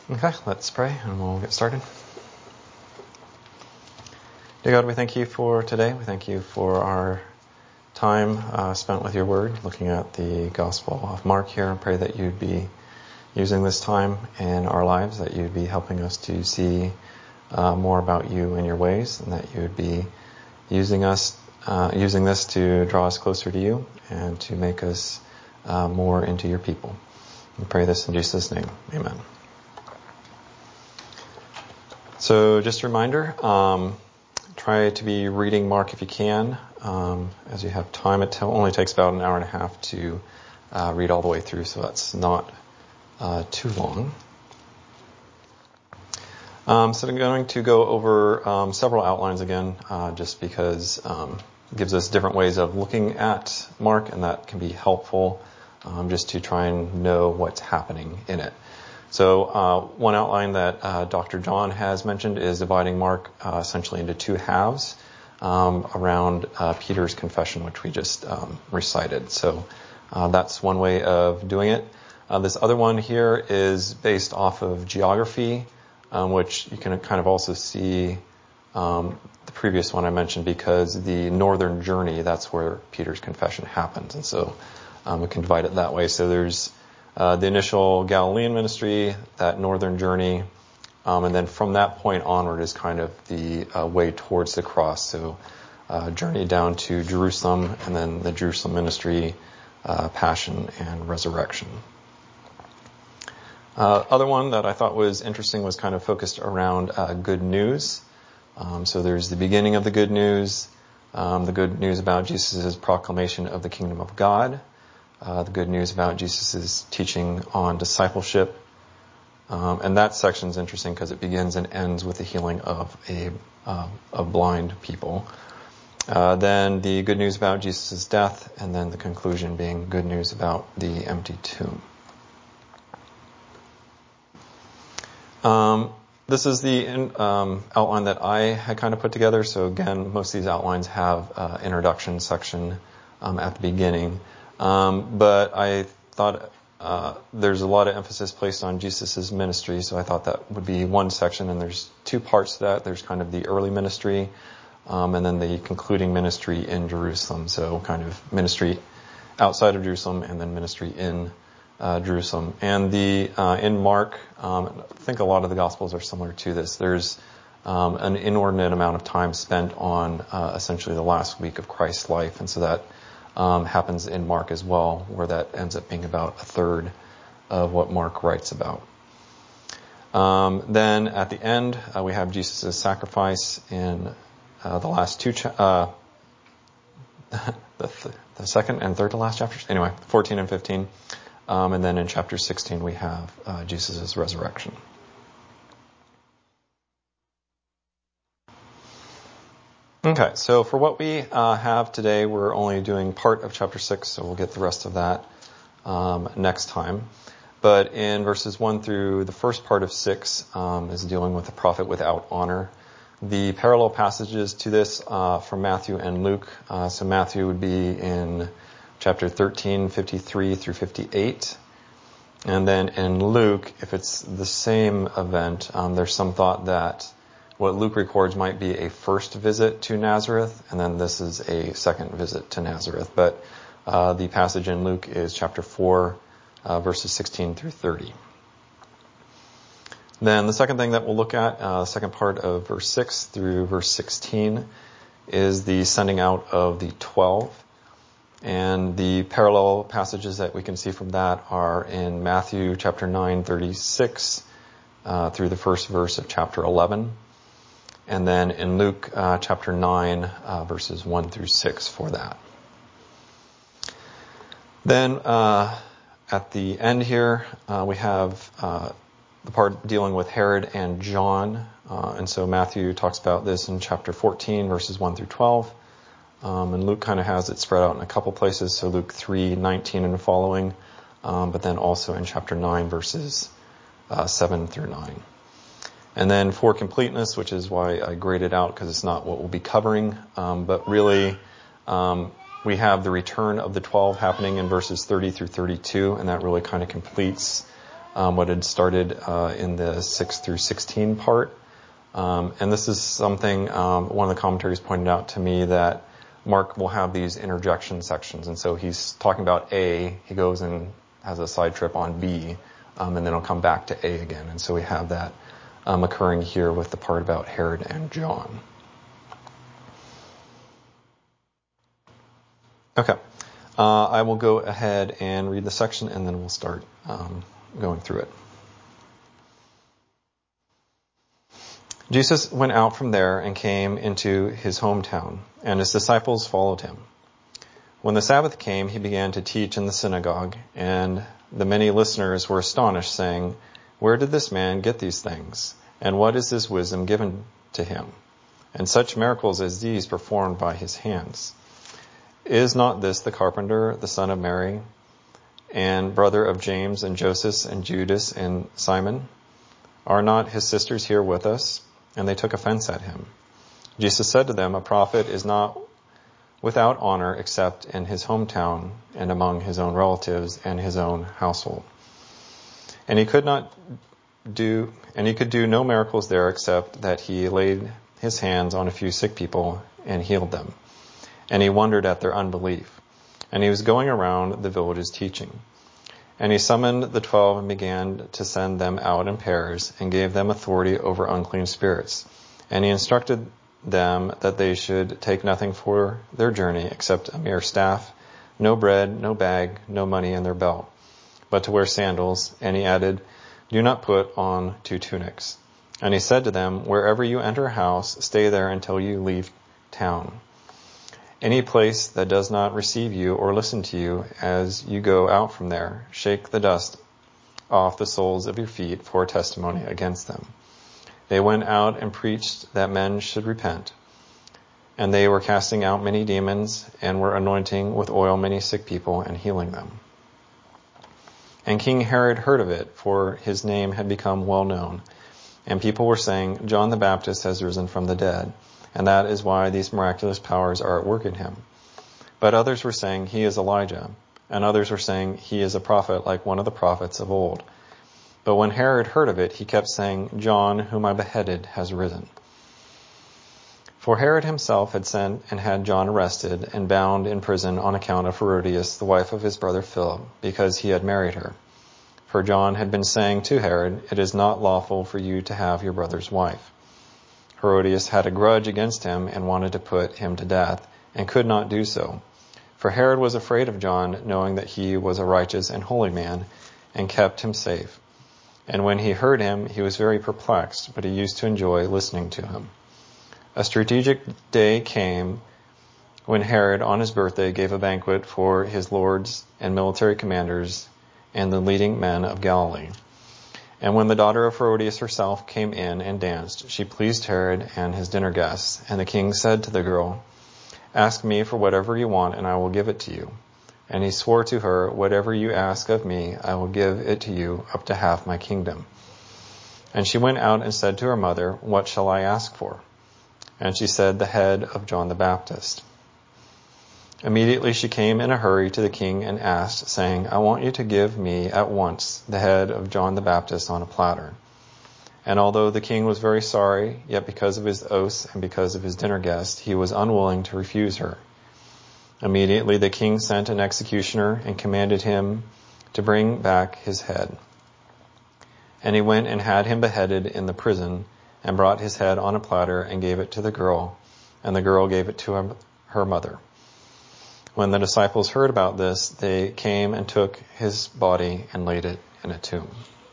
Okay, let's pray and we'll get started. Dear God, we thank you for today. We thank you for our time spent with your word, looking at the Gospel of Mark here, and pray that you'd be using this time in our lives, that you'd be helping us to see more about you and your ways, and that you would be using this to draw us closer to you and to make us more into your people. We pray this in Jesus' name. Amen. So just a reminder, try to be reading Mark if you can, as you have time. It only takes about an hour and a half to read all the way through, so that's not too long. So I'm going to go over several outlines again, just because it gives us different ways of looking at Mark, and that can be helpful just to try and know what's happening in it. So one outline that Dr. John has mentioned is dividing Mark essentially into two halves around Peter's confession, which we just recited. So that's one way of doing it. This other one here is based off of geography, which you can kind of also see the previous one I mentioned, because the northern journey, that's where Peter's confession happens. And so we can divide it that way. So there's the initial Galilean ministry, that northern journey, and then from that point onward is kind of the way towards the cross. So journey down to Jerusalem, and then the Jerusalem ministry, passion and resurrection. Other one that I thought was interesting was kind of focused around good news. So there's the beginning of the good news about Jesus' proclamation of the kingdom of God. The good news about Jesus' teaching on discipleship. And that section is interesting because it begins and ends with the healing of blind people. Then the good news about Jesus' death, and then the conclusion being good news about the empty tomb. This is the outline that I had kind of put together. So again, most of these outlines have an introduction section at the beginning. But I thought there's a lot of emphasis placed on Jesus' ministry, so I thought that would be one section, and there's two parts to that. There's kind of the early ministry, and then the concluding ministry in Jerusalem. So kind of ministry outside of Jerusalem, and then ministry in Jerusalem. And in Mark, I think a lot of the Gospels are similar to this. There's an inordinate amount of time spent on essentially the last week of Christ's life, and so that happens in Mark as well, where that ends up being about a third of what Mark writes about. Then at the end, we have Jesus' sacrifice in the last two, the second and third to last chapters. Anyway, 14 and 15. And then in chapter 16, we have Jesus' resurrection. Okay, so for what we have today, we're only doing part of chapter 6, so we'll get the rest of that next time. But in verses 1 through the first part of 6 is dealing with the prophet without honor. The parallel passages to this from Matthew and Luke. So Matthew would be in chapter 13, 53 through 58. And then in Luke, if it's the same event, there's some thought that what Luke records might be a first visit to Nazareth, and then this is a second visit to Nazareth. But the passage in Luke is chapter 4, verses 16 through 30. Then the second thing that we'll look at, second part of verse 6 through verse 16, is the sending out of the 12. And the parallel passages that we can see from that are in Matthew chapter 9, 36 through the first verse of chapter 11. And then in Luke chapter 9, verses 1 through 6 for that. Then at the end here, we have the part dealing with Herod and John. And so Matthew talks about this in chapter 14, verses 1 through 12. And Luke kind of has it spread out in a couple places. So Luke 3, 19 and following. But then also in chapter 9, verses 7 through 9. And then for completeness, which is why I graded out because it's not what we'll be covering, but really we have the return of the 12 happening in verses 30 through 32, and that really kind of completes what had started in the 6 through 16 part. And this is something, one of the commentaries pointed out to me, that Mark will have these interjection sections. And so he's talking about A, he goes and has a side trip on B, and then he'll come back to A again. And so we have that occurring here with the part about Herod and John. Okay. I will go ahead and read the section, and then we'll start going through it. Jesus went out from there and came into his hometown, and his disciples followed him. When the Sabbath came, he began to teach in the synagogue, and the many listeners were astonished, saying, "Where did this man get these things? And what is this wisdom given to him? And such miracles as these performed by his hands? Is not this the carpenter, the son of Mary, and brother of James and Joseph and Judas and Simon? Are not his sisters here with us?" And they took offense at him. Jesus said to them, "A prophet is not without honor except in his hometown and among his own relatives and his own household." And he could do no miracles there except that he laid his hands on a few sick people and healed them. And he wondered at their unbelief. And he was going around the villages teaching. And he summoned the 12 and began to send them out in pairs and gave them authority over unclean spirits. And he instructed them that they should take nothing for their journey except a mere staff, no bread, no bag, no money in their belt, but to wear sandals. And he added, "Do not put on 2 tunics. And he said to them, "Wherever you enter a house, stay there until you leave town. Any place that does not receive you or listen to you as you go out from there, shake the dust off the soles of your feet for a testimony against them." They went out and preached that men should repent. And they were casting out many demons and were anointing with oil many sick people and healing them. And King Herod heard of it, for his name had become well known. And people were saying, "John the Baptist has risen from the dead, and that is why these miraculous powers are at work in him." But others were saying, "He is Elijah." And others were saying, "He is a prophet like one of the prophets of old." But when Herod heard of it, he kept saying, "John, whom I beheaded, has risen." For Herod himself had sent and had John arrested and bound in prison on account of Herodias, the wife of his brother Philip, because he had married her. For John had been saying to Herod, "It is not lawful for you to have your brother's wife." Herodias had a grudge against him and wanted to put him to death, and could not do so. For Herod was afraid of John, knowing that he was a righteous and holy man, and kept him safe. And when he heard him, he was very perplexed, but he used to enjoy listening to him. A strategic day came when Herod, on his birthday, gave a banquet for his lords and military commanders and the leading men of Galilee. And when the daughter of Herodias herself came in and danced, she pleased Herod and his dinner guests. And the king said to the girl, "Ask me for whatever you want, and I will give it to you." And he swore to her, "Whatever you ask of me, I will give it to you, up to half my kingdom." And she went out and said to her mother, "What shall I ask for?" And she said, "The head of John the Baptist." Immediately she came in a hurry to the king and asked, saying, "I want you to give me at once the head of John the Baptist on a platter." And although the king was very sorry, yet because of his oaths and because of his dinner guest, he was unwilling to refuse her. Immediately the king sent an executioner and commanded him to bring back his head. And he went and had him beheaded in the prison, and brought his head on a platter and gave it to the girl, and the girl gave it to her mother. When the disciples heard about this, they came and took his body and laid it in a tomb.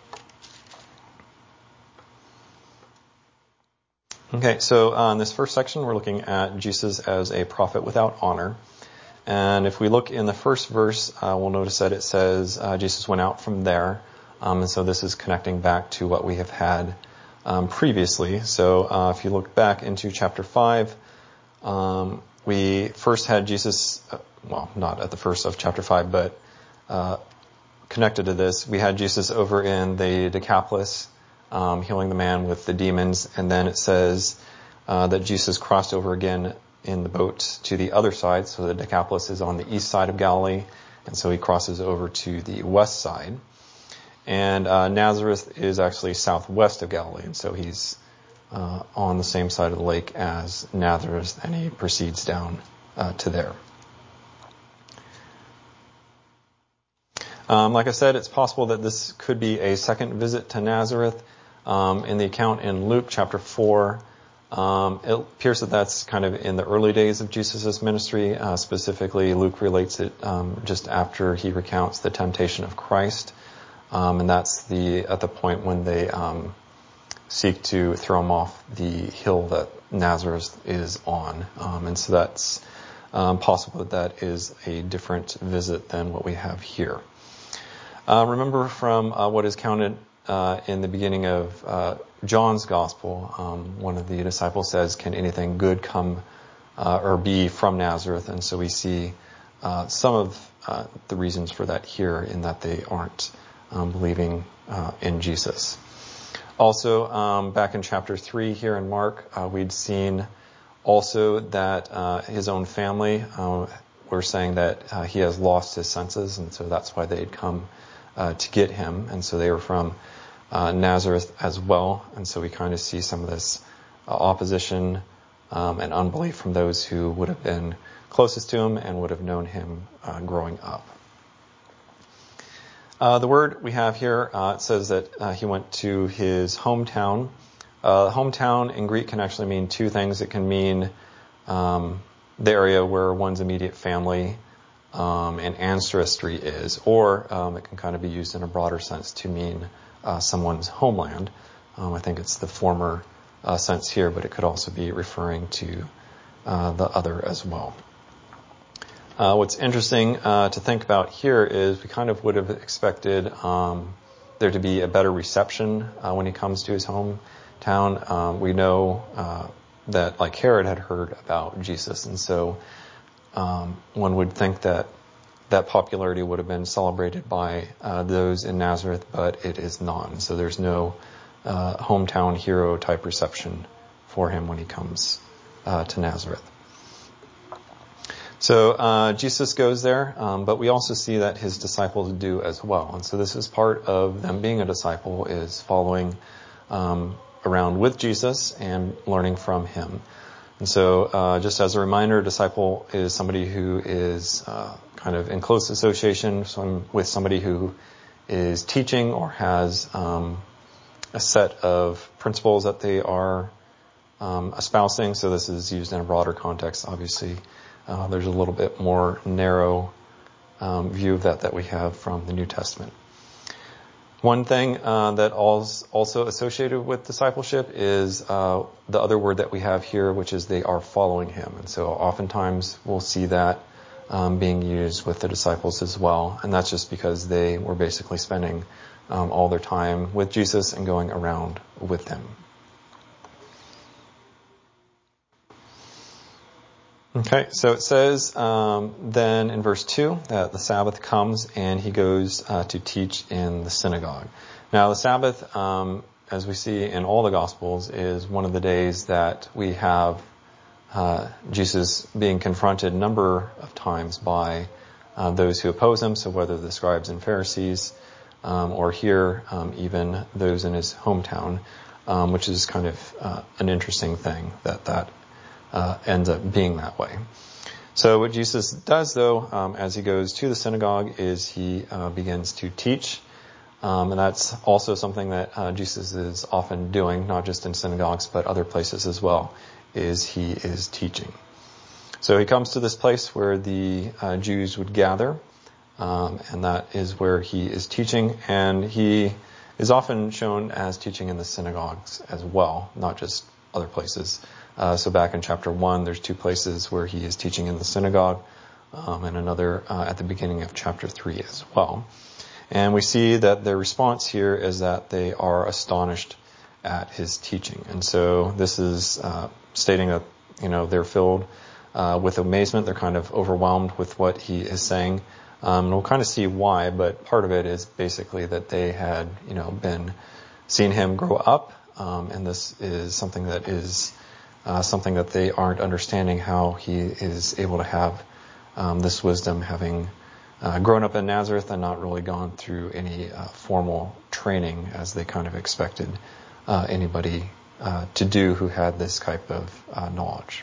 Okay, so in this first section, we're looking at Jesus as a prophet without honor. And if we look in the first verse, we'll notice that it says Jesus went out from there. And so this is connecting back to what we have had previously. So if you look back into chapter 5, we first had Jesus, well, not at the first of chapter 5, but connected to this, we had Jesus over in the Decapolis, healing the man with the demons. And then it says that Jesus crossed over again in the boat to the other side. So the Decapolis is on the east side of Galilee, and so he crosses over to the west side. And Nazareth is actually southwest of Galilee, and so he's on the same side of the lake as Nazareth, and he proceeds down to there. Like I said, it's possible that this could be a second visit to Nazareth. In the account in Luke chapter 4, it appears that that's kind of in the early days of Jesus' ministry. Specifically, Luke relates it just after he recounts the temptation of Christ. And that's at the point when they seek to throw him off the hill that Nazareth is on. And so that's possible that is a different visit than what we have here. Remember from what is counted in the beginning of John's Gospel, one of the disciples says, "Can anything good come or be from Nazareth?" And so we see some of the reasons for that here, in that they aren't believing in Jesus. Also, back in chapter 3 here in Mark, we'd seen also that his own family were saying that he has lost his senses, and so that's why they'd come to get him. And so they were from Nazareth as well. And so we kind of see some of this opposition and unbelief from those who would have been closest to him and would have known him growing up. The word we have here, it says that he went to his hometown. Hometown in Greek can actually mean two things. It can mean the area where one's immediate family and ancestry is, or it can kind of be used in a broader sense to mean someone's homeland. I think it's the former sense here, but it could also be referring to the other as well. What's interesting to think about here is we kind of would have expected there to be a better reception when he comes to his hometown. We know that, like, Herod had heard about Jesus, and so one would think that popularity would have been celebrated by those in Nazareth, but it is not. And so there's no hometown hero type reception for him when he comes to Nazareth. So Jesus goes there, but we also see that his disciples do as well. And so this is part of them being a disciple, is following around with Jesus and learning from him. And so just as a reminder, a disciple is somebody who is kind of in close association with somebody who is teaching or has a set of principles that they are espousing. So this is used in a broader context, obviously. There's a little bit more narrow view of that we have from the New Testament. One thing that also associated with discipleship is the other word that we have here, which is they are following him. And so oftentimes we'll see that being used with the disciples as well. And that's just because they were basically spending all their time with Jesus and going around with him. Okay, so it says then in verse 2 that the Sabbath comes and he goes to teach in the synagogue. Now the Sabbath, as we see in all the Gospels, is one of the days that we have Jesus being confronted a number of times by those who oppose him, so whether the scribes and Pharisees or here even those in his hometown, which is kind of an interesting thing that ends up being that way. So what Jesus does, though, as he goes to the synagogue, is he begins to teach. And that's also something that Jesus is often doing, not just in synagogues, but other places as well, is he is teaching. So he comes to this place where the Jews would gather, and that is where he is teaching. And he is often shown as teaching in the synagogues as well, not just other places. So back in chapter 1, there's two places where he is teaching in the synagogue, and another at the beginning of chapter 3 as well. And we see that their response here is that they are astonished at his teaching. And so this is stating that, they're filled with amazement. They're kind of overwhelmed with what he is saying. And we'll kind of see why, but part of it is basically that they had, been seeing him grow up, and this is something that is something that they aren't understanding, how he is able to have this wisdom, having grown up in Nazareth and not really gone through any formal training as they kind of expected anybody to do who had this type of knowledge.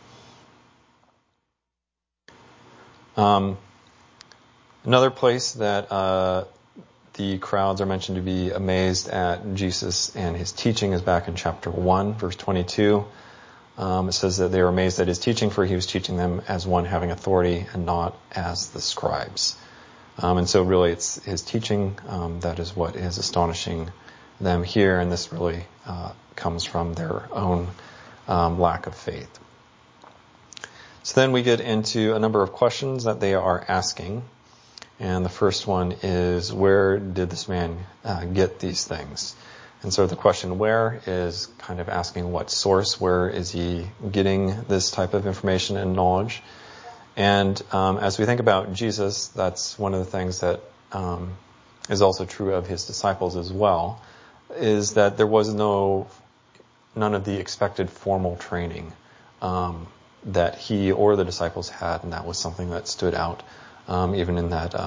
Another place that the crowds are mentioned to be amazed at Jesus and his teaching is back in chapter 1, verse 22. It says that they were amazed at his teaching, for he was teaching them as one having authority and not as the scribes. And so really it's his teaching that is what is astonishing them here, and this really comes from their own lack of faith. So then we get into a number of questions that they are asking. And the first one is, where did this man get these things? And so the question where is kind of asking what source, where is he getting this type of information and knowledge? And as we think about Jesus, that's one of the things that is also true of his disciples as well, is that there was none of the expected formal training that he or the disciples had, and that was something that stood out. Even in that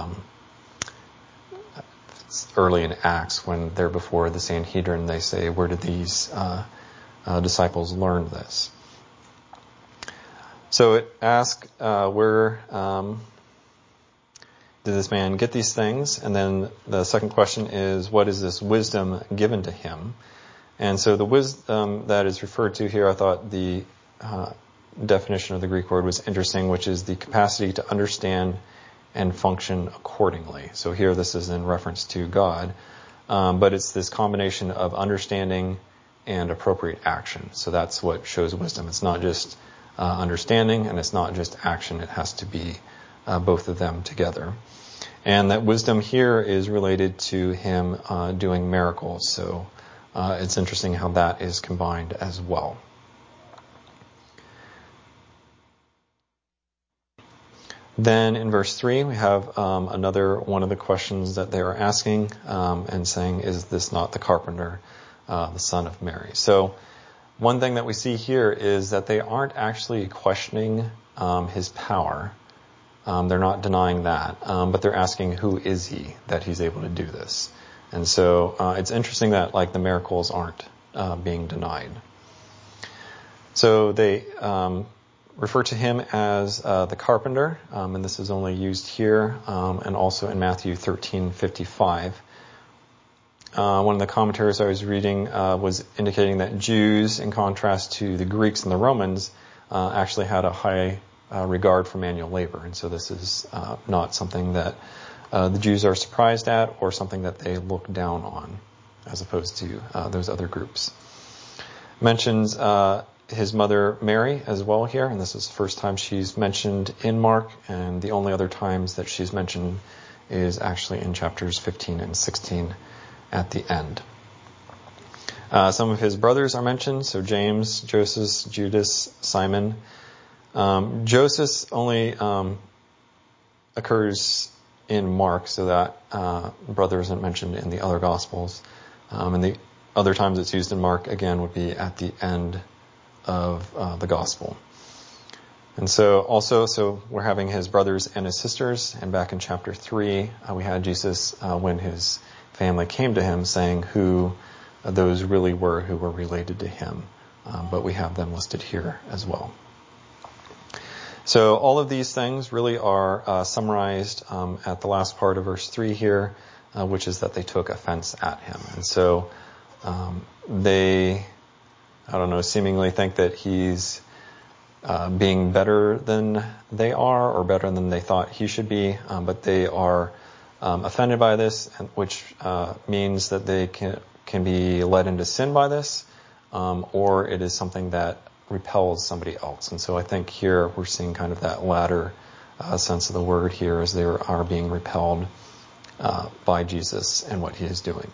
early in Acts, when they're before the Sanhedrin, they say, where did these disciples learn this? So it asks, where did this man get these things? And then the second question is, what is this wisdom given to him? And so the wisdom that is referred to here, I thought the definition of the Greek word was interesting, which is the capacity to understand and function accordingly. So here this is in reference to God, but it's this combination of understanding and appropriate action. So that's what shows wisdom. It's not just understanding, and it's not just action. It has to be both of them together. And that wisdom here is related to him doing miracles. So it's interesting how that is combined as well. Then in verse 3, we have another one of the questions that they are asking and saying, is this not the carpenter, the son of Mary? So one thing that we see here is that they aren't actually questioning his power. They're not denying that, but they're asking, who is he that he's able to do this? And so it's interesting that like the miracles aren't being denied. So they refer to him as the carpenter, and this is only used here and also in Matthew 13:55. One of the commentaries I was reading was indicating that Jews, in contrast to the Greeks and the Romans, actually had a high regard for manual labor, and so this is not something that the Jews are surprised at or something that they look down on, as opposed to those other groups. Mentions his mother Mary as well here, and this is the first time she's mentioned in Mark, and the only other times that she's mentioned is actually in chapters 15 and 16 at the end. Some of his brothers are mentioned, so James, Joseph, Judas, Simon. Joseph only occurs in Mark, so that brother isn't mentioned in the other Gospels. And the other times it's used in Mark, again, would be at the end of the Gospel. And so we're having his brothers and his sisters, and back in chapter 3, we had Jesus when his family came to him saying who those really were who were related to him. But we have them listed here as well. So all of these things really are summarized at the last part of verse 3 here, which is that they took offense at him. And so they, seemingly think that he's being better than they are or better than they thought he should be, but they are offended by this, which means that they can be led into sin by this, or it is something that repels somebody else. And so I think here we're seeing kind of that latter sense of the word here, as they are being repelled by Jesus and what he is doing.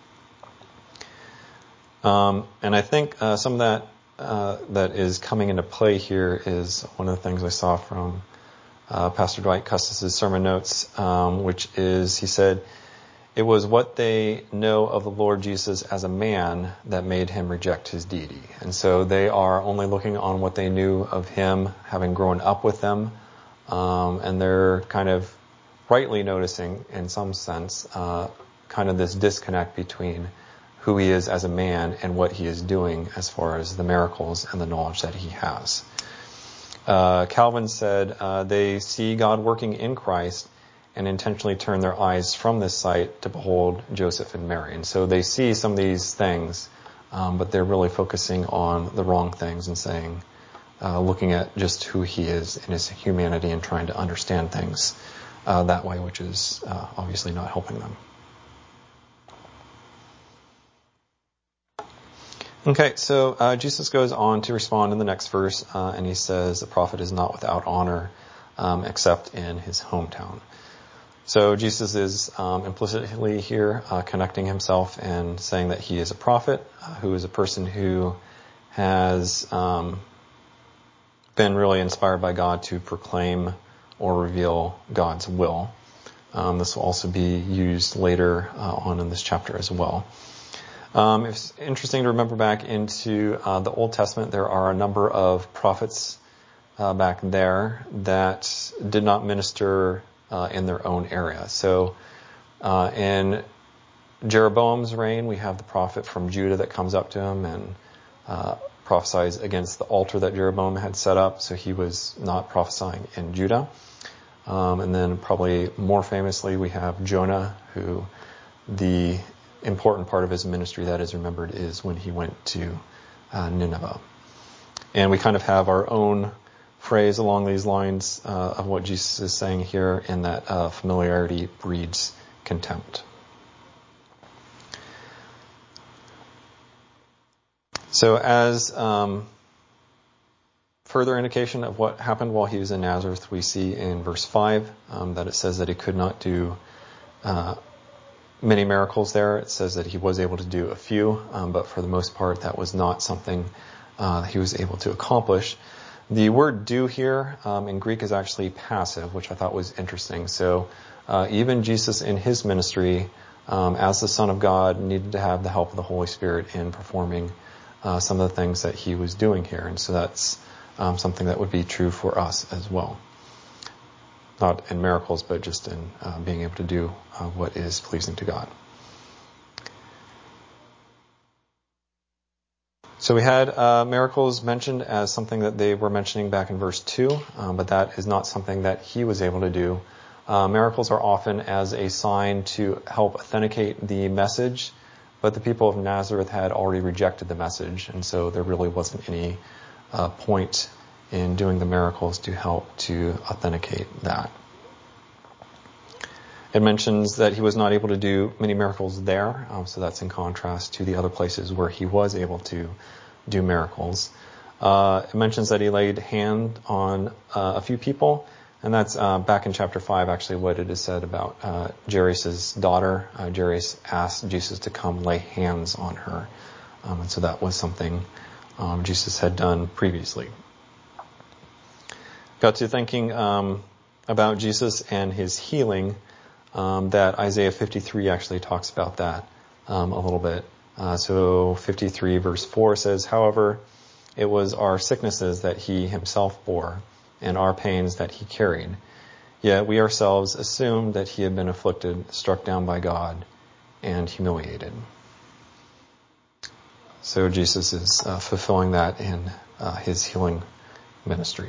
And I think some of that that is coming into play here is one of the things I saw from Pastor Dwight Custis' sermon notes, which is, he said, it was what they know of the Lord Jesus as a man that made him reject his deity. And so they are only looking on what they knew of him, having grown up with them, and they're kind of rightly noticing, in some sense, kind of this disconnect between who he is as a man and what he is doing as far as the miracles and the knowledge that he has. Calvin said they see God working in Christ and intentionally turn their eyes from this sight to behold Joseph and Mary. And so they see some of these things, but they're really focusing on the wrong things and saying, looking at just who he is in his humanity and trying to understand things that way, which is obviously not helping them. Okay, so Jesus goes on to respond in the next verse, and he says, the prophet is not without honor except in his hometown. So Jesus is implicitly here connecting himself and saying that he is a prophet, who is a person who has been really inspired by God to proclaim or reveal God's will. This will also be used later on in this chapter as well. It's interesting to remember back into the Old Testament. There are a number of prophets back there that did not minister in their own area. So in Jeroboam's reign, we have the prophet from Judah that comes up to him and prophesies against the altar that Jeroboam had set up. So he was not prophesying in Judah. And then probably more famously, we have Jonah, who the important part of his ministry that is remembered is when he went to Nineveh. And we kind of have our own phrase along these lines of what Jesus is saying here, in that familiarity breeds contempt. So as further indication of what happened while he was in Nazareth, we see in verse 5 that it says that he could not do many miracles there. It says that he was able to do a few, but for the most part, that was not something he was able to accomplish. The word do here in Greek is actually passive, which I thought was interesting. So even Jesus in his ministry, as the Son of God, needed to have the help of the Holy Spirit in performing some of the things that he was doing here. And so that's something that would be true for us as well. Not in miracles, but just in being able to do what is pleasing to God. So we had miracles mentioned as something that they were mentioning back in verse 2, but that is not something that he was able to do. Miracles are often as a sign to help authenticate the message, but the people of Nazareth had already rejected the message, and so there really wasn't any point in doing the miracles to help to authenticate that. It mentions that he was not able to do many miracles there, so that's in contrast to the other places where he was able to do miracles. It mentions that he laid hand on a few people, and that's back in chapter 5, actually, what it is said about Jairus' daughter. Jairus asked Jesus to come lay hands on her, and so that was something Jesus had done previously. Got to thinking about Jesus and his healing, that Isaiah 53 actually talks about that a little bit. So 53 verse 4 says, however, it was our sicknesses that he himself bore, and our pains that he carried. Yet we ourselves assumed that he had been afflicted, struck down by God, and humiliated. So Jesus is fulfilling that in his healing ministry.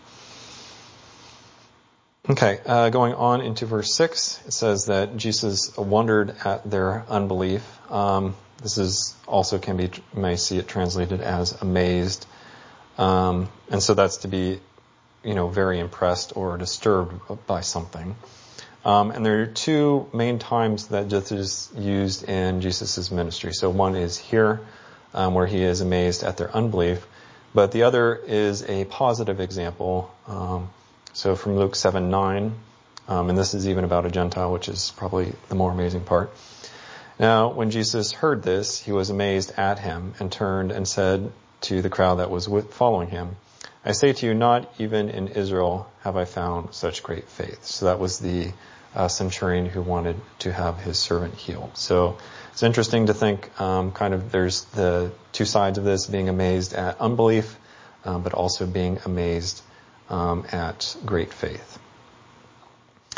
Okay, going on into verse 6, it says that Jesus wondered at their unbelief. This is also you may see it translated as amazed. And so that's to be, very impressed or disturbed by something. And there are two main times that this is used in Jesus' ministry. So one is here, where he is amazed at their unbelief, but the other is a positive example. So from Luke 7:9, and this is even about a Gentile, which is probably the more amazing part. Now, when Jesus heard this, he was amazed at him and turned and said to the crowd that was following him, I say to you, not even in Israel have I found such great faith. So that was the centurion who wanted to have his servant healed. So it's interesting to think there's the two sides of this, being amazed at unbelief, but also being amazed at great faith.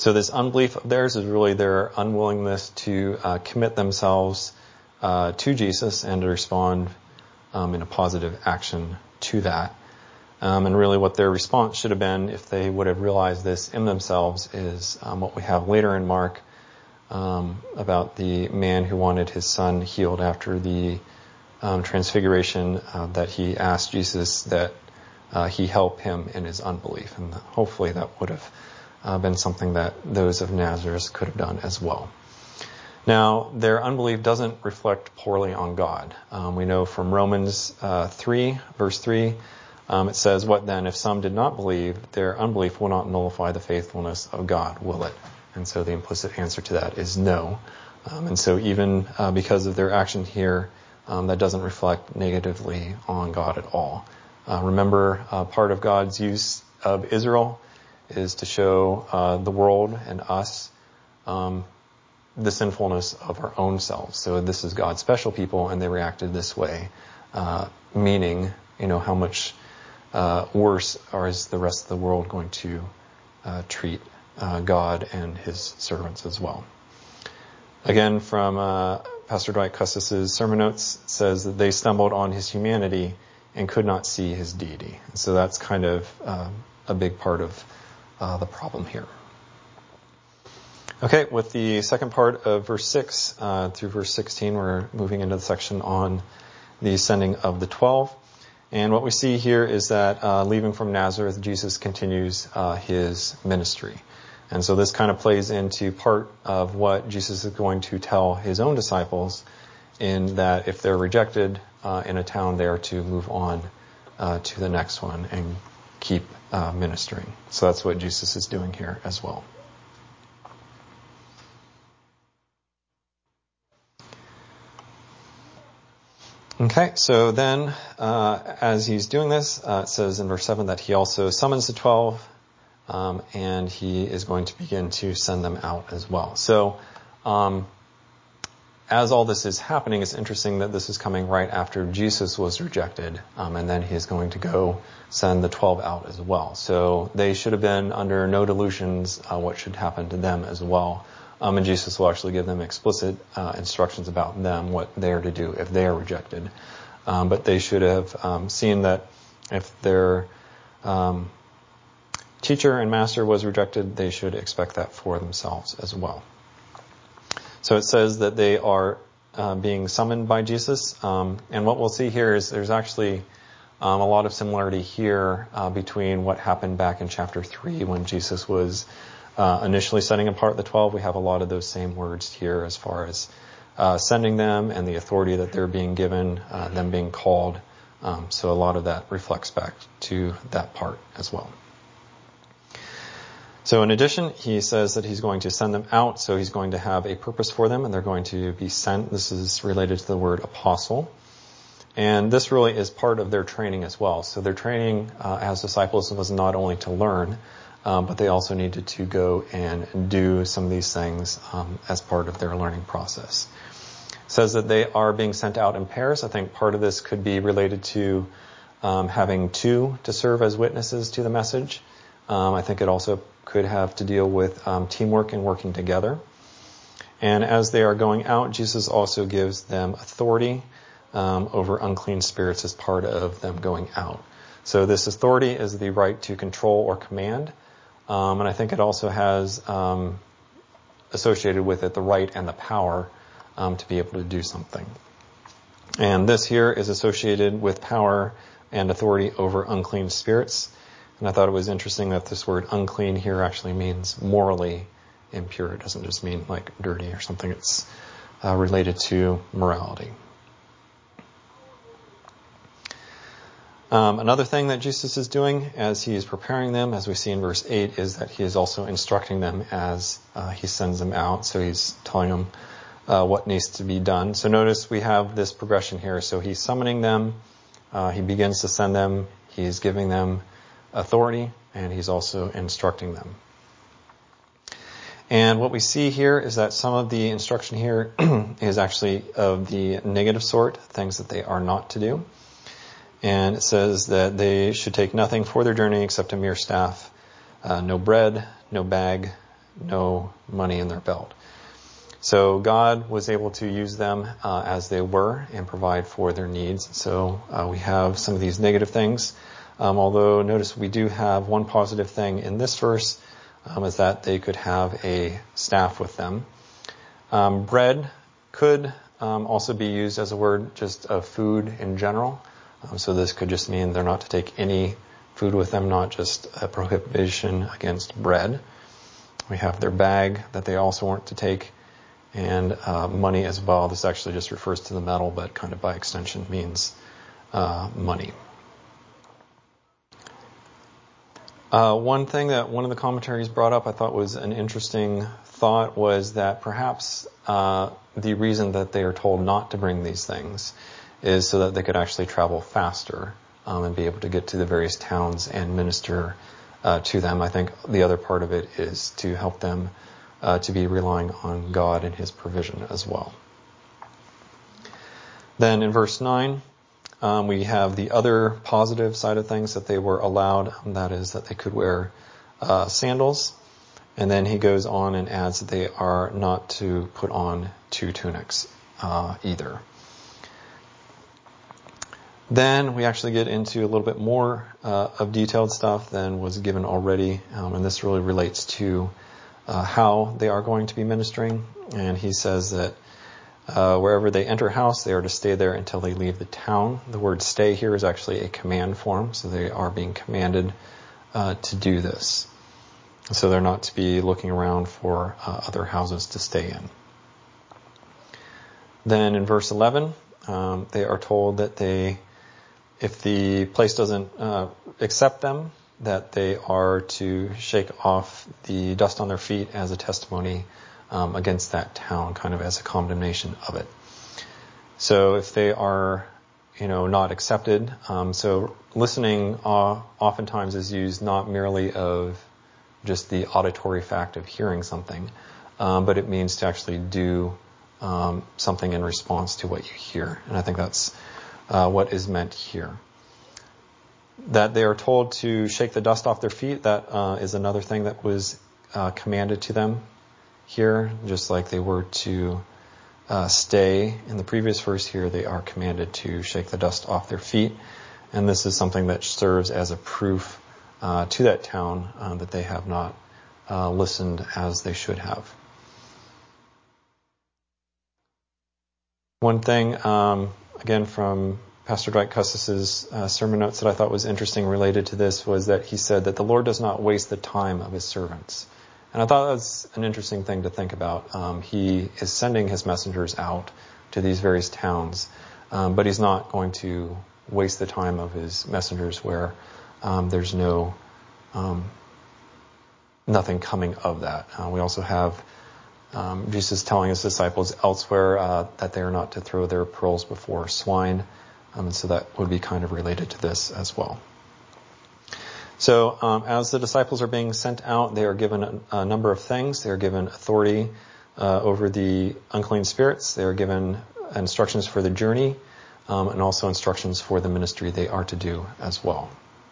So this unbelief of theirs is really their unwillingness to commit themselves to Jesus and to respond in a positive action to that. And really what their response should have been, if they would have realized this in themselves, is what we have later in Mark about the man who wanted his son healed after the transfiguration, that he asked Jesus that he help him in his unbelief. And hopefully that would have been something that those of Nazareth could have done as well. Now, their unbelief doesn't reflect poorly on God. We know from Romans 3, verse 3, it says, "What then, if some did not believe, their unbelief will not nullify the faithfulness of God, will it?" And so the implicit answer to that is no. And so even because of their action here, that doesn't reflect negatively on God at all. Remember, part of God's use of Israel is to show the world and us the sinfulness of our own selves. So this is God's special people, and they reacted this way, meaning, how much worse is the rest of the world going to treat God and his servants as well. Again, from Pastor Dwight Custis' sermon notes, it says that they stumbled on his humanity and could not see his deity. And so that's kind of a big part of the problem here. Okay, with the second part of verse 6 through verse 16, we're moving into the section on the sending of the 12. And what we see here is that leaving from Nazareth, Jesus continues his ministry. And so this kind of plays into part of what Jesus is going to tell his own disciples, in that if they're rejected in a town, they are to move on to the next one and keep ministering. So that's what Jesus is doing here as well. Okay, so then as he's doing this, it says in verse 7 that he also summons the 12, and he is going to begin to send them out as well. So as all this is happening, it's interesting that this is coming right after Jesus was rejected, and then he's going to go send the 12 out as well. So they should have been under no delusions what should happen to them as well. And Jesus will actually give them explicit instructions about them, what they are to do if they are rejected. But they should have seen that if their teacher and master was rejected, they should expect that for themselves as well. So it says that they are being summoned by Jesus. And what we'll see here is there's actually a lot of similarity here between what happened back in chapter 3 when Jesus was initially setting apart the 12. We have a lot of those same words here as far as sending them and the authority that they're being given, them being called. So a lot of that reflects back to that part as well. So in addition, he says that he's going to send them out, so he's going to have a purpose for them, and they're going to be sent. This is related to the word apostle. And this really is part of their training as well. So their training as disciples was not only to learn, but they also needed to go and do some of these things as part of their learning process. It says that they are being sent out in pairs. I think part of this could be related to having two to serve as witnesses to the message. I think it also could have to deal with teamwork and working together. And as they are going out, Jesus also gives them authority over unclean spirits as part of them going out. So this authority is the right to control or command. And I think it also has associated with it the right and the power to be able to do something. And this here is associated with power and authority over unclean spirits. And I thought it was interesting that this word unclean here actually means morally impure. It doesn't just mean like dirty or something. It's related to morality. Another thing that Jesus is doing as he is preparing them, as we see in verse 8, is that he is also instructing them as he sends them out. So he's telling them what needs to be done. So notice we have this progression here. So he's summoning them. He begins to send them. He's giving them authority, and he's also instructing them. And what we see here is that some of the instruction here is actually of the negative sort, things that they are not to do. And it says that they should take nothing for their journey except a mere staff, no bread, no bag, no money in their belt. So God was able to use them as they were and provide for their needs. So we have some of these negative things. Although notice we do have one positive thing in this verse, is that they could have a staff with them. Bread could also be used as a word just of food in general. So this could just mean they're not to take any food with them, not just a prohibition against bread. We have their bag that they also weren't to take, and money as well. This actually just refers to the metal, but kind of by extension means money. One thing that one of the commentaries brought up I thought was an interesting thought was that perhaps the reason that they are told not to bring these things is so that they could actually travel faster and be able to get to the various towns and minister to them. I think the other part of it is to help them to be relying on God and His provision as well. Then in verse 9, we have the other positive side of things that they were allowed, and that is that they could wear sandals. And then he goes on and adds that they are not to put on 2 tunics either. Then we actually get into a little bit more of detailed stuff than was given already, and this really relates to how they are going to be ministering. And he says that wherever they enter a house, they are to stay there until they leave the town. The word stay here is actually a command form, so they are being commanded to do this. So they're not to be looking around for other houses to stay in. Then in verse 11, they are told that if the place doesn't accept them, that they are to shake off the dust on their feet as a testimony against that town, kind of as a condemnation of it. So if they are, not accepted, so listening oftentimes is used not merely of just the auditory fact of hearing something, but it means to actually do something in response to what you hear. And I think that's what is meant here. That they are told to shake the dust off their feet, that is another thing that was commanded to them here, just like they were to stay in the previous verse here, they are commanded to shake the dust off their feet. And this is something that serves as a proof to that town that they have not listened as they should have. One thing, again, from Pastor Dwight Custis's sermon notes that I thought was interesting related to this was that he said that the Lord does not waste the time of His servants. And I thought that was an interesting thing to think about. He is sending His messengers out to these various towns, but He's not going to waste the time of His messengers where there's nothing coming of that. We also have Jesus telling His disciples elsewhere that they are not to throw their pearls before swine. And so that would be kind of related to this as well. So as the disciples are being sent out, they are given a number of things. They are given authority over the unclean spirits. They are given instructions for the journey and also instructions for the ministry they are to do as well.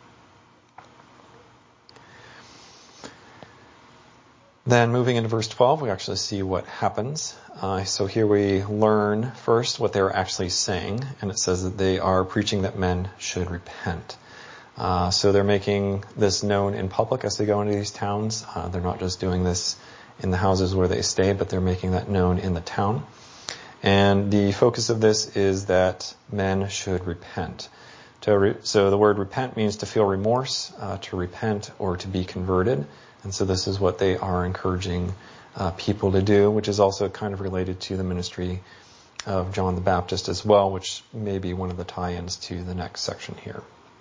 Then moving into verse 12, we actually see what happens. So here we learn first what they're actually saying, and it says that they are preaching that men should repent. So they're making this known in public as they go into these towns. They're not just doing this in the houses where they stay, but they're making that known in the town. And the focus of this is that men should repent. So the word repent means to feel remorse, to repent, or to be converted. And so this is what they are encouraging people to do, which is also kind of related to the ministry of John the Baptist as well, which may be one of the tie-ins to the next section here.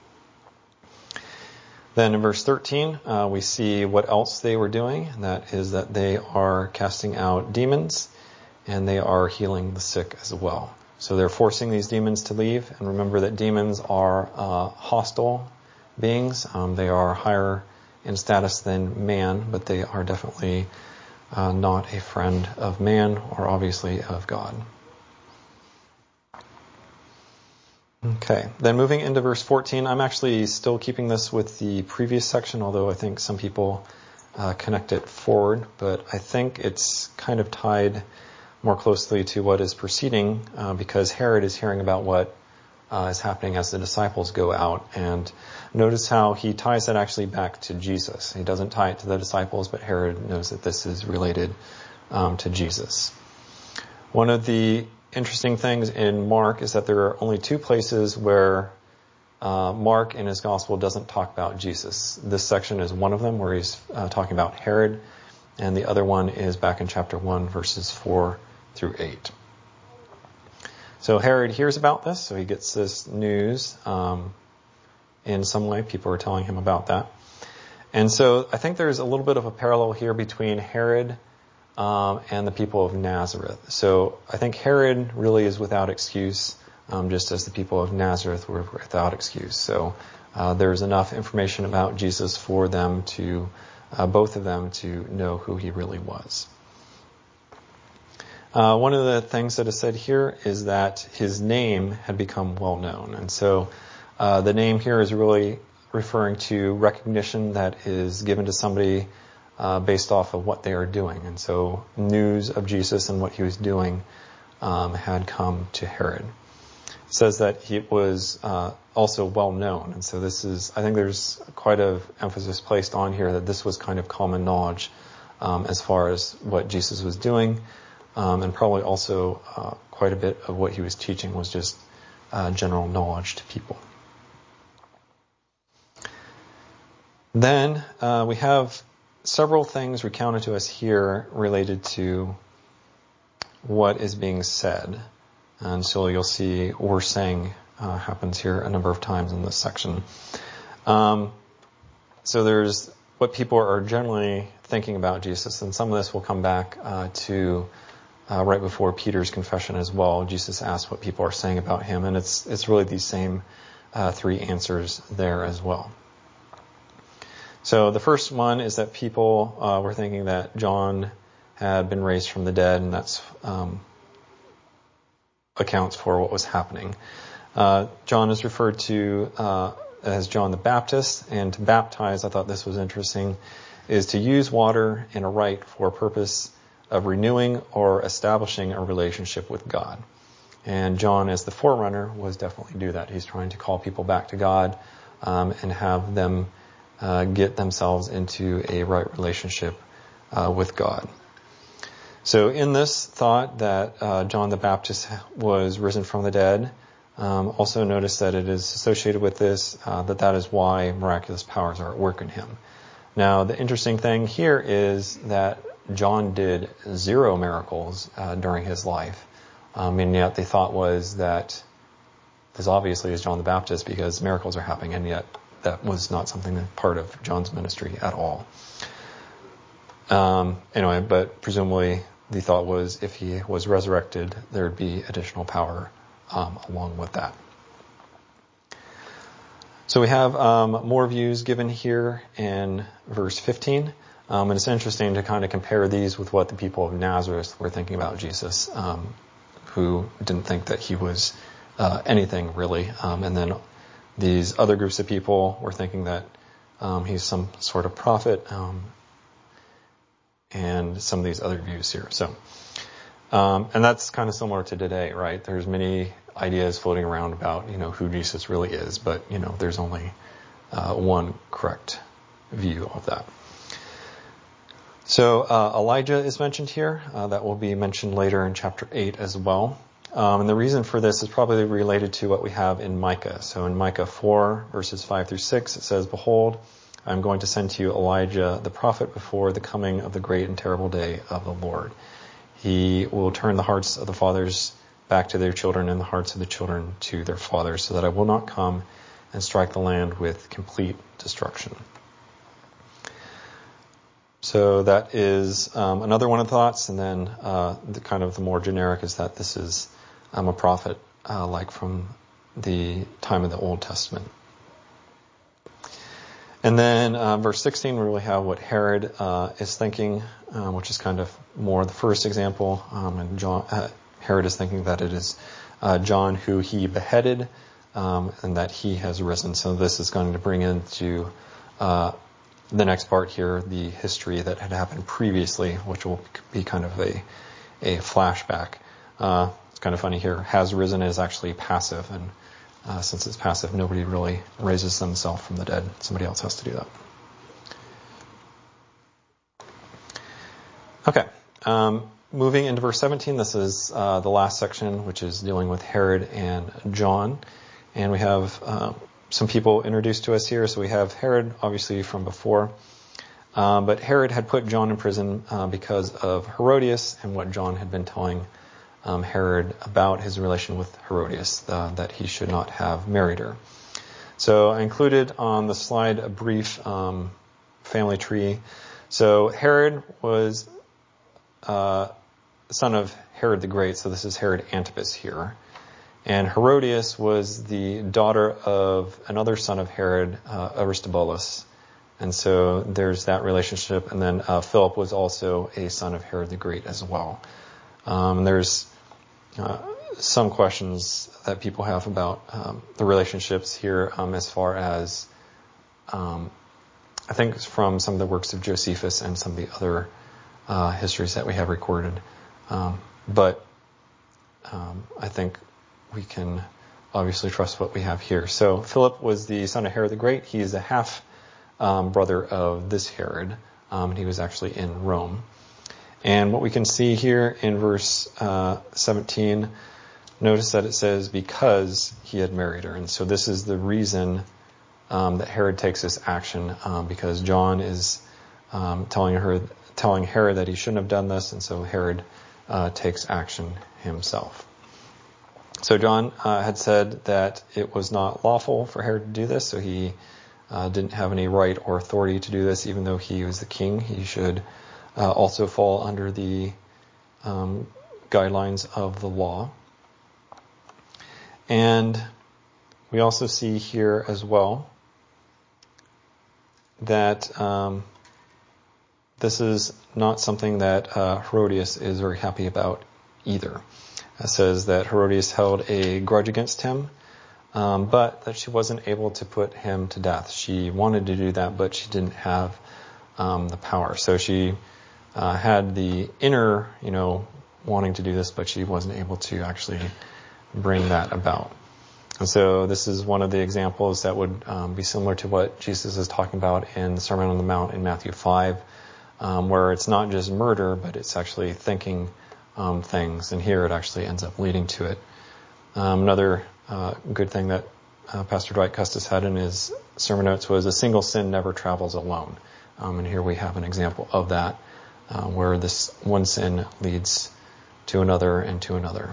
Then in verse 13, we see what else they were doing, and that is that they are casting out demons and they are healing the sick as well. So they're forcing these demons to leave. And remember that demons are hostile beings. They are higher in status than man, but they are definitely not a friend of man or obviously of God. Okay, then moving into verse 14, I'm actually still keeping this with the previous section, although I think some people connect it forward, but I think it's kind of tied more closely to what is preceding, because Herod is hearing about what is happening as the disciples go out. And notice how he ties that actually back to Jesus. He doesn't tie it to the disciples, but Herod knows that this is related to Jesus. One of the interesting things in Mark is that there are only two places where Mark in his gospel doesn't talk about Jesus. This section is one of them where he's talking about Herod, and the other one is back in chapter 1, verses 4 through 8. So Herod hears about this, so he gets this news in some way. People are telling him about that. And so I think there's a little bit of a parallel here between Herod and the people of Nazareth. So I think Herod really is without excuse, just as the people of Nazareth were without excuse. So there's enough information about Jesus for them to, both of them, to know who he really was. One of the things that is said here is that his name had become well known. And so the name here is really referring to recognition that is given to somebody based off of what they are doing. And so news of Jesus and what he was doing had come to Herod. It says that he was also well known. And so this is, I think there's quite an emphasis placed on here that this was kind of common knowledge as far as what Jesus was doing. And probably also quite a bit of what he was teaching was just general knowledge to people. Then we have several things recounted to us here related to what is being said. And so you'll see or saying happens here a number of times in this section. So there's what people are generally thinking about Jesus, and some of this will come back to right before Peter's confession as well. Jesus asks what people are saying about him, and it's really these same three answers there as well. So the first one is that people were thinking that John had been raised from the dead, and that's accounts for what was happening. John is referred to as John the Baptist, and to baptize, I thought this was interesting, is to use water in a rite for a purpose of renewing or establishing a relationship with God. And John, as the forerunner, was definitely do that. He's trying to call people back to God and have them get themselves into a right relationship with God. So in this thought that John the Baptist was risen from the dead, also notice that it is associated with this, that is why miraculous powers are at work in him. Now, the interesting thing here is that John did 0 miracles during his life. And yet the thought was that this obviously is John the Baptist because miracles are happening, and yet that was not something that part of John's ministry at all. Anyway, but presumably the thought was if he was resurrected, there would be additional power along with that. So we have more views given here in verse 15. And it's interesting to kind of compare these with what the people of Nazareth were thinking about Jesus, who didn't think that he was anything really. And then these other groups of people were thinking that he's some sort of prophet, and some of these other views here. So, and that's kind of similar to today, right? There's many ideas floating around about, who Jesus really is, but, there's only one correct view of that. So Elijah is mentioned here. That will be mentioned later in chapter 8 as well. And the reason for this is probably related to what we have in Micah. So in Micah 4, verses 5 through 6, it says, "Behold, I'm going to send to you Elijah the prophet before the coming of the great and terrible day of the Lord. He will turn the hearts of the fathers back to their children and the hearts of the children to their fathers, so that I will not come and strike the land with complete destruction." So that is another one of the thoughts, and then the more generic is that this is a prophet like from the time of the Old Testament. And then verse 16, we really have what Herod is thinking, which is kind of more the first example. And Herod is thinking that it is John who he beheaded, and that he has risen. So this is going to bring into the next part here, the history that had happened previously, which will be kind of a flashback. It's kind of funny here. Has risen is actually passive, and since it's passive, nobody really raises themselves from the dead. Somebody else has to do that. Okay. Moving into verse 17, this is the last section, which is dealing with Herod and John. And we have some people introduced to us here. So we have Herod, obviously, from before. But Herod had put John in prison because of Herodias and what John had been telling Herod about his relation with Herodias, that he should not have married her. So I included on the slide a brief family tree. So Herod was son of Herod the Great, so this is Herod Antipas here. And Herodias was the daughter of another son of Herod, Aristobulus. And so there's that relationship. And then Philip was also a son of Herod the Great as well. There's some questions that people have about the relationships here as far as, I think from some of the works of Josephus and some of the other histories that we have recorded. But I think we can obviously trust what we have here. So Philip was the son of Herod the Great. He is a half brother of this Herod. And he was actually in Rome. And what we can see here in verse 17, notice that it says because he had married her. And so this is the reason that Herod takes this action, because John is telling Herod that he shouldn't have done this, and so Herod takes action himself. So John had said that it was not lawful for Herod to do this, so he didn't have any right or authority to do this, even though he was the king. He should also fall under the guidelines of the law. And we also see here as well that this is not something that Herodias is very happy about either. It says that Herodias held a grudge against him, but that she wasn't able to put him to death. She wanted to do that, but she didn't have the power. So she had the inner, wanting to do this, but she wasn't able to actually bring that about. And so this is one of the examples that would be similar to what Jesus is talking about in the Sermon on the Mount in Matthew 5, where it's not just murder, but it's actually thinking things. And here it actually ends up leading to it. Another good thing that Pastor Dwight Custis had in his sermon notes was a single sin never travels alone. And here we have an example of that, where this one sin leads to another and to another.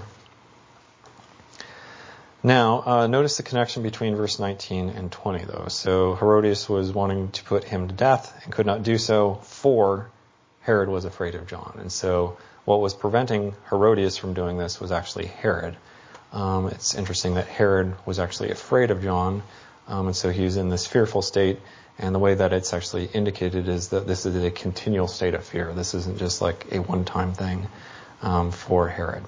Now, notice the connection between verse 19 and 20, though. So Herodias was wanting to put him to death and could not do so, for Herod was afraid of John. And so what was preventing Herodias from doing this was actually Herod. It's interesting that Herod was actually afraid of John, and so he was in this fearful state. And the way that it's actually indicated is that this is a continual state of fear. This isn't just like a one-time thing for Herod.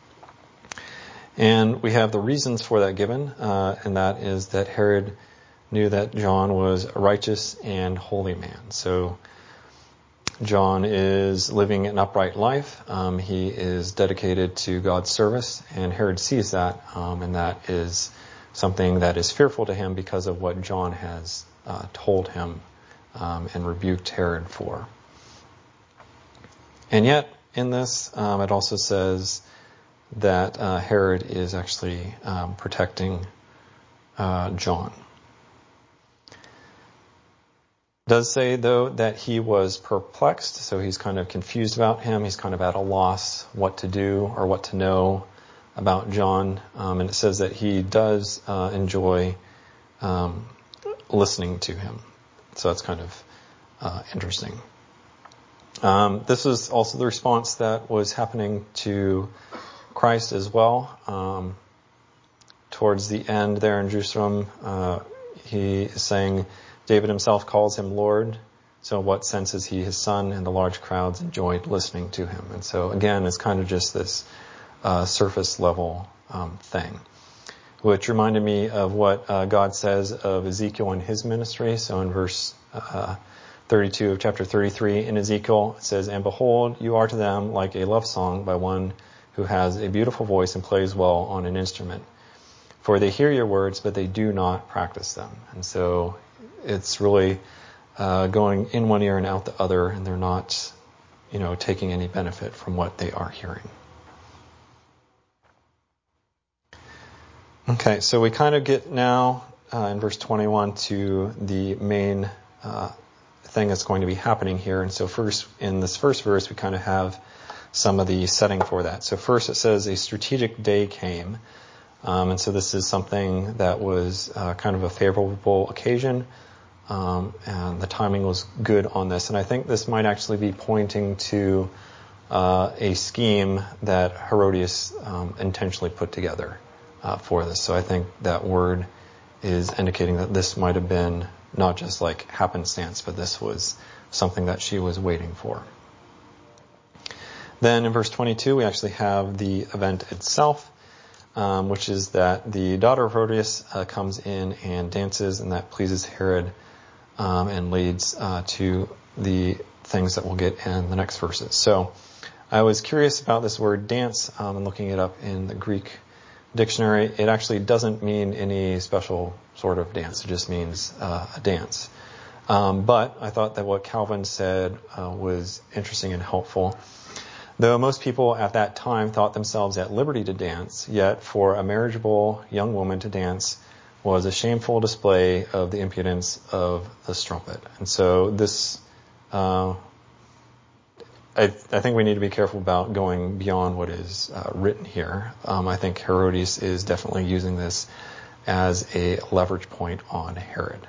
And we have the reasons for that given, and that is that Herod knew that John was a righteous and holy man. So John is living an upright life. He is dedicated to God's service, and Herod sees that, and that is something that is fearful to him because of what John has told him and rebuked Herod for. And yet, in this, it also says that Herod is actually protecting John. It does say, though, that he was perplexed, so he's kind of confused about him. He's kind of at a loss what to do or what to know about John. And it says that he does enjoy listening to him. So that's kind of interesting. This is also the response that was happening to Christ as well. Towards the end there in Jerusalem, he is saying, David himself calls him Lord. So in what sense is he his son? And the large crowds enjoyed listening to him. And so again, it's kind of just this surface level thing, which reminded me of what God says of Ezekiel and his ministry. So in verse 32 of chapter 33 in Ezekiel, it says, "And behold, you are to them like a love song by one who has a beautiful voice and plays well on an instrument. For they hear your words, but they do not practice them." And so it's really going in one ear and out the other, and they're not, taking any benefit from what they are hearing. Okay, so we kind of get now in verse 21 to the main thing that's going to be happening here. And so first, in this first verse, we kind of have some of the setting for that. So first it says, "A strategic day came." And so this is something that was kind of a favorable occasion. And the timing was good on this. And I think this might actually be pointing to a scheme that Herodias intentionally put together for this. So I think that word is indicating that this might have been not just like happenstance, but this was something that she was waiting for. Then in verse 22, we actually have the event itself, which is that the daughter of Herodias comes in and dances, and that pleases Herod and leads to the things that we'll get in the next verses. So I was curious about this word dance and looking it up in the Greek dictionary. It actually doesn't mean any special sort of dance. It just means a dance. But I thought that what Calvin said was interesting and helpful. Though most people at that time thought themselves at liberty to dance, yet for a marriageable young woman to dance was a shameful display of the impudence of the strumpet. And so this, I think we need to be careful about going beyond what is written here. I think Herodias is definitely using this as a leverage point on Herod.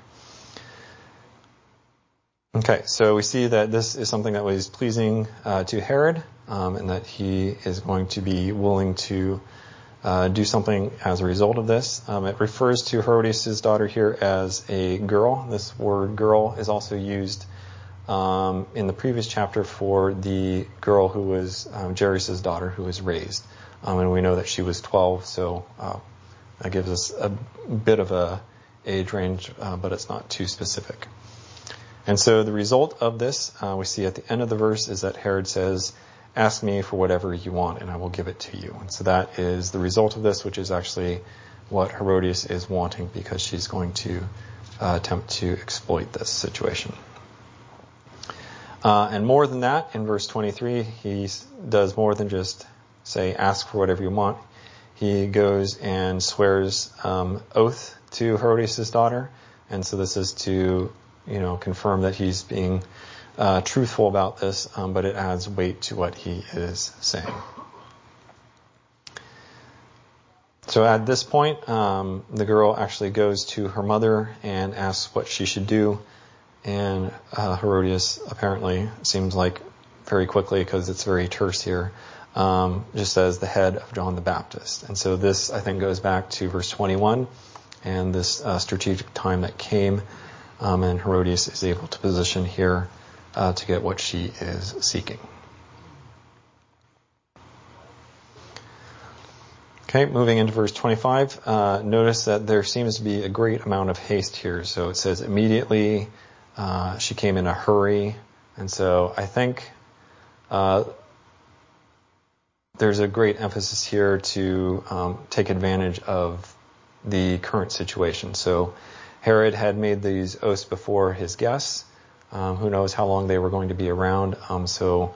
Okay, so we see that this is something that was pleasing to Herod, and that he is going to be willing to do something as a result of this. It refers to Herodias' daughter here as a girl. This word girl is also used in the previous chapter for the girl who was Jairus' daughter who was raised. And we know that she was 12, so that gives us a bit of a age range, but it's not too specific. And so the result of this, we see at the end of the verse, is that Herod says, "Ask me for whatever you want, and I will give it to you." And so that is the result of this, which is actually what Herodias is wanting, because she's going to attempt to exploit this situation. And more than that, in verse 23, he does more than just say, "Ask for whatever you want." He goes and swears oath to Herodias' daughter. And so this is to confirm that he's being truthful about this, but it adds weight to what he is saying. So at this point, the girl actually goes to her mother and asks what she should do. And Herodias apparently seems like very quickly, because it's very terse here, just says the head of John the Baptist. And so this, I think, goes back to verse 21 and this strategic time that came. And Herodias is able to position here to get what she is seeking. Okay, moving into verse 25, notice that there seems to be a great amount of haste here. So it says, immediately she came in a hurry. And so I think there's a great emphasis here to take advantage of the current situation. So Herod had made these oaths before his guests. Who knows how long they were going to be around. So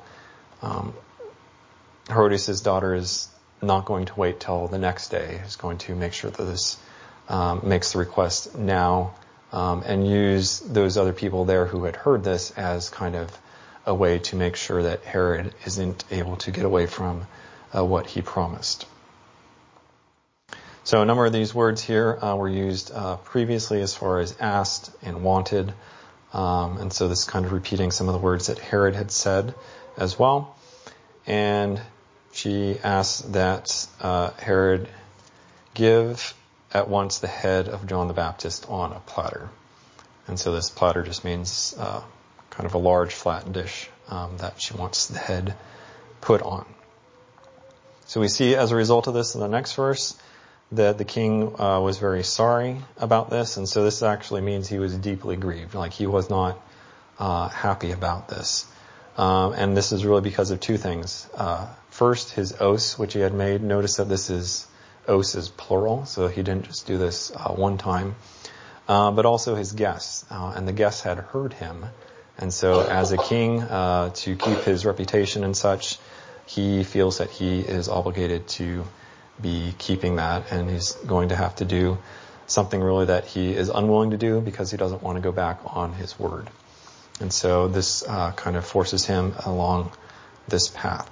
Herodias' daughter is not going to wait till the next day. Is going to make sure that this makes the request now, and use those other people there who had heard this as kind of a way to make sure that Herod isn't able to get away from what he promised. So a number of these words here were used previously as far as asked and wanted. And so this is kind of repeating some of the words that Herod had said as well. And she asked that Herod give at once the head of John the Baptist on a platter. And so this platter just means kind of a large flat dish that she wants the head put on. So we see as a result of this in the next verse that the king was very sorry about this. And so this actually means he was deeply grieved. Like he was not happy about this. And this is really because of two things. First, his oaths, which he had made. Notice that this is oaths is plural, so he didn't just do this one time. But also his guests, and the guests had heard him. And so as a king, to keep his reputation and such, he feels that he is obligated to be keeping that, and he's going to have to do something really that he is unwilling to do because he doesn't want to go back on his word. And so this kind of forces him along this path.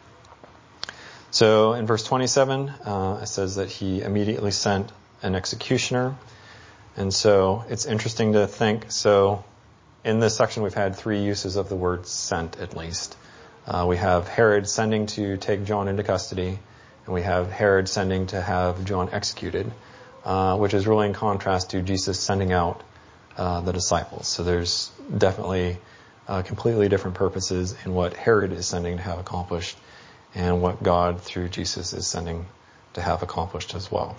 So in verse 27, it says that he immediately sent an executioner. And so it's interesting to think, so in this section we've had three uses of the word sent at least. We have Herod sending to take John into custody, and we have Herod sending to have John executed, which is really in contrast to Jesus sending out the disciples. So there's definitely completely different purposes in what Herod is sending to have accomplished and what God through Jesus is sending to have accomplished as well.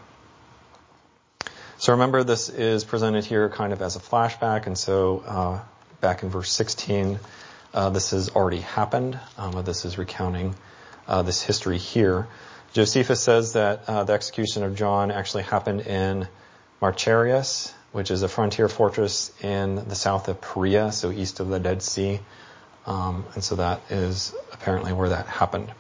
So remember, this is presented here kind of as a flashback, and so back in verse 16, this has already happened. This is recounting this history here. Josephus says that the execution of John actually happened in Marcharius, which is a frontier fortress in the south of Perea, so east of the Dead Sea. And so that is apparently where that happened.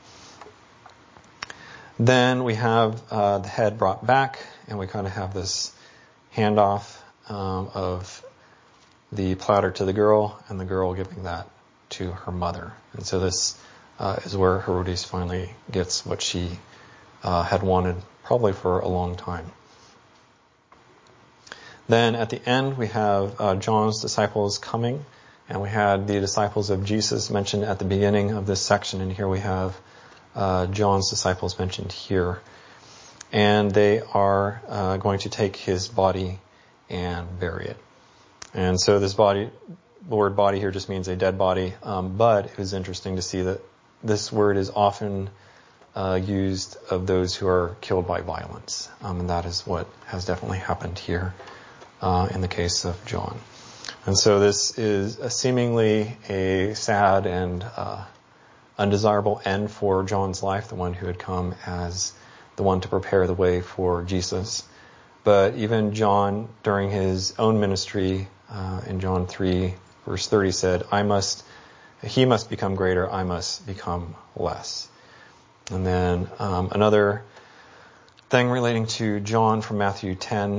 Then we have the head brought back, and we kind of have this handoff of the platter to the girl, and the girl giving that to her mother. And so this is where Herodias finally gets what she had wanted probably for a long time. Then at the end we have John's disciples coming, and we had the disciples of Jesus mentioned at the beginning of this section, and here we have John's disciples mentioned here. And they are going to take his body and bury it. And so this body, the word body here just means a dead body, but it was interesting to see that this word is often used of those who are killed by violence. And that is what has definitely happened here in the case of John. And so this is seemingly a sad and undesirable end for John's life, the one who had come as the one to prepare the way for Jesus. But even John, during his own ministry, in John 3, verse 30, said, he must become greater, I must become less. And then another thing relating to John from Matthew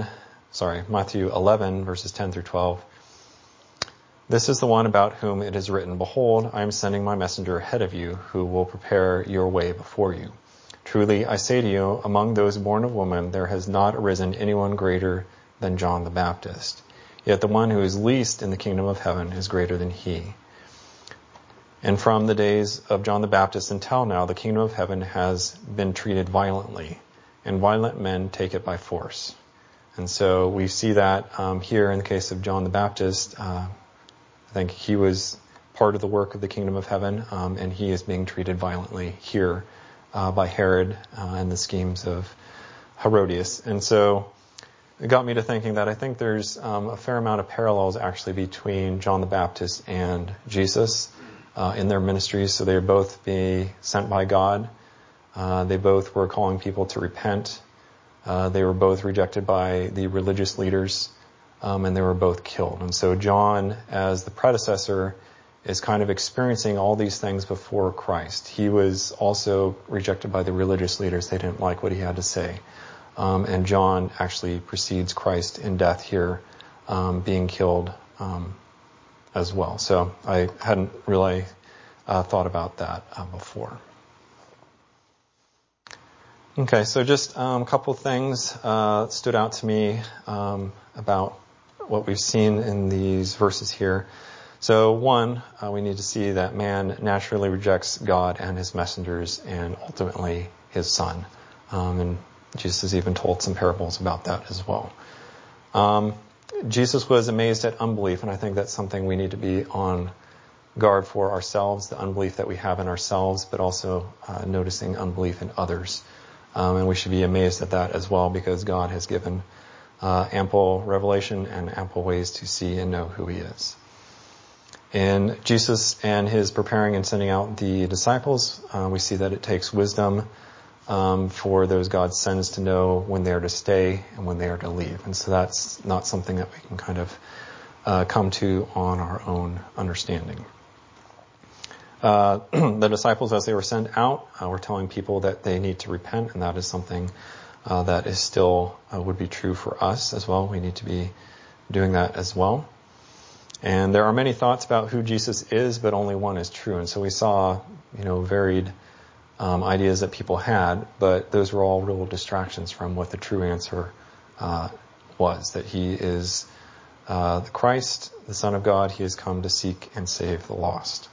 11, verses 10 through 12. This is the one about whom it is written, Behold, I am sending my messenger ahead of you, who will prepare your way before you. Truly, I say to you, among those born of woman, there has not arisen anyone greater than John the Baptist. Yet the one who is least in the kingdom of heaven is greater than he. And from the days of John the Baptist until now, the kingdom of heaven has been treated violently, and violent men take it by force. And so we see that here in the case of John the Baptist. I think he was part of the work of the kingdom of heaven, and he is being treated violently here by Herod and the schemes of Herodias. And so it got me to thinking that I think there's a fair amount of parallels actually between John the Baptist and Jesus in their ministries. So they were both being sent by God. They both were calling people to repent. They were both rejected by the religious leaders, and they were both killed. And so John, as the predecessor, is kind of experiencing all these things before Christ. He was also rejected by the religious leaders. They didn't like what he had to say. And John actually precedes Christ in death here, being killed as well. So I hadn't really thought about that before. Okay, so just a couple things stood out to me about what we've seen in these verses here. So one, we need to see that man naturally rejects God and his messengers and ultimately his son. And Jesus has even told some parables about that as well. Jesus was amazed at unbelief, and I think that's something we need to be on guard for ourselves, the unbelief that we have in ourselves, but also noticing unbelief in others. And we should be amazed at that as well, because God has given ample revelation and ample ways to see and know who he is. In Jesus and his preparing and sending out the disciples, we see that it takes wisdom for those God sends to know when they are to stay and when they are to leave. And so that's not something that we can kind of come to on our own understanding. The disciples, as they were sent out, were telling people that they need to repent, and that is something that is still would be true for us as well. We need to be doing that as well. And there are many thoughts about who Jesus is, but only one is true. And so we saw, varied ideas that people had, but those were all real distractions from what the true answer was, that he is the Christ, the Son of God. He has come to seek and save the lost.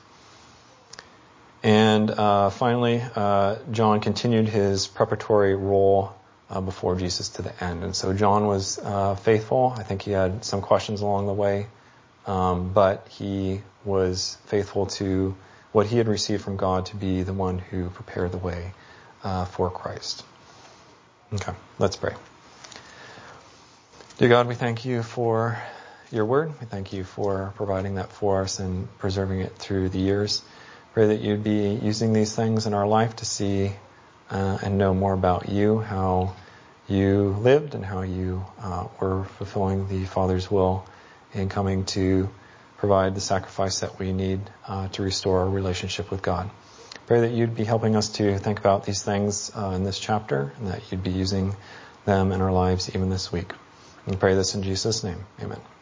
And finally, John continued his preparatory role before Jesus to the end. And so John was faithful. I think he had some questions along the way, but he was faithful to what he had received from God to be the one who prepared the way for Christ. Okay, let's pray. Dear God, we thank you for your word. We thank you for providing that for us and preserving it through the years. Pray that you'd be using these things in our life to see and know more about you, how you lived and how you were fulfilling the Father's will in coming to provide the sacrifice that we need to restore our relationship with God. Pray that you'd be helping us to think about these things in this chapter, and that you'd be using them in our lives even this week. We pray this in Jesus' name. Amen.